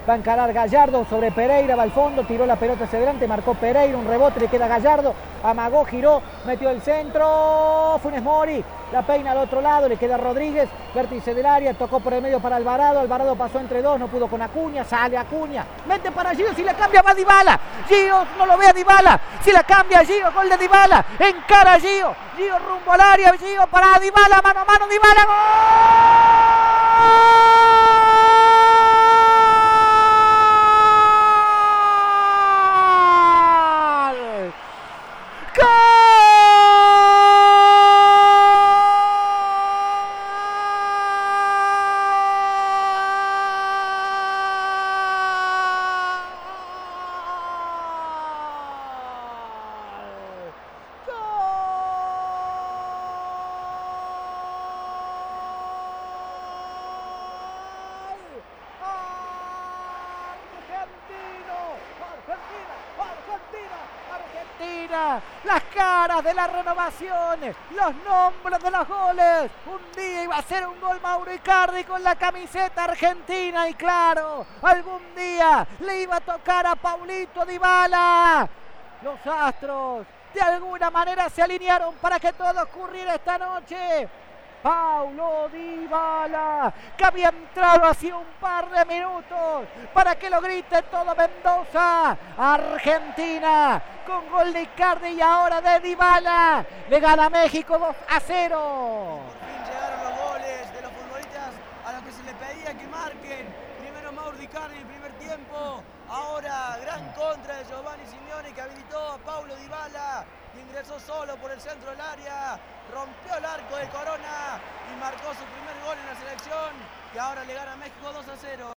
Va a encarar Gallardo sobre Pereira, va al fondo, tiró la pelota hacia adelante, marcó Pereira, un rebote, le queda Gallardo, amagó, giró, metió el centro, Funes Mori, la peina al otro lado, le queda Rodríguez, vértice del área, tocó por el medio para Alvarado, Alvarado pasó entre dos, no pudo con Acuña, sale Acuña, mete para Gio, si la cambia va Dybala, Gio no lo ve a Dybala, si la cambia Gio, gol de Dybala, encara Gio, Gio rumbo al área, Gio para Dybala, mano a mano, Dybala, ¡gol! Argentina, las caras de las renovaciones, los nombres de los goles. Un día iba a ser un gol Mauro Icardi con la camiseta argentina y claro, algún día le iba a tocar a Paulito Dybala. Los astros de alguna manera se alinearon para que todo ocurriera esta noche. Paulo Dybala, que había entrado hacía un par de minutos para que lo grite todo Mendoza. Argentina con gol de Icardi y ahora de Dybala le gana México 2-0. Por fin llegaron los goles de los futbolistas a los que se les pedía que marquen. Primero Mauro Icardi en el primer tiempo, ahora gran contra de Giovanni Simeone que habilitó a Paulo Dybala y ingresó solo por el centro del área, rompió el arco de Corona y marcó su primer gol en la selección, que ahora le gana a México 2-0.